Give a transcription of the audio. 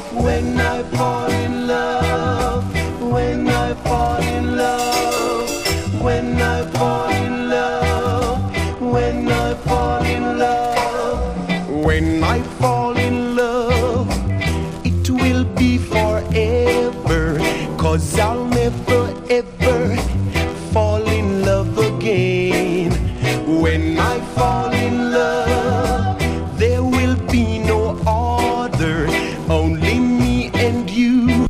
When I fall in love, when I fall in love, when I fall in love, when I fall in love, when I fall in love, it will be forever, 'cause I'll never ever fall in love again. When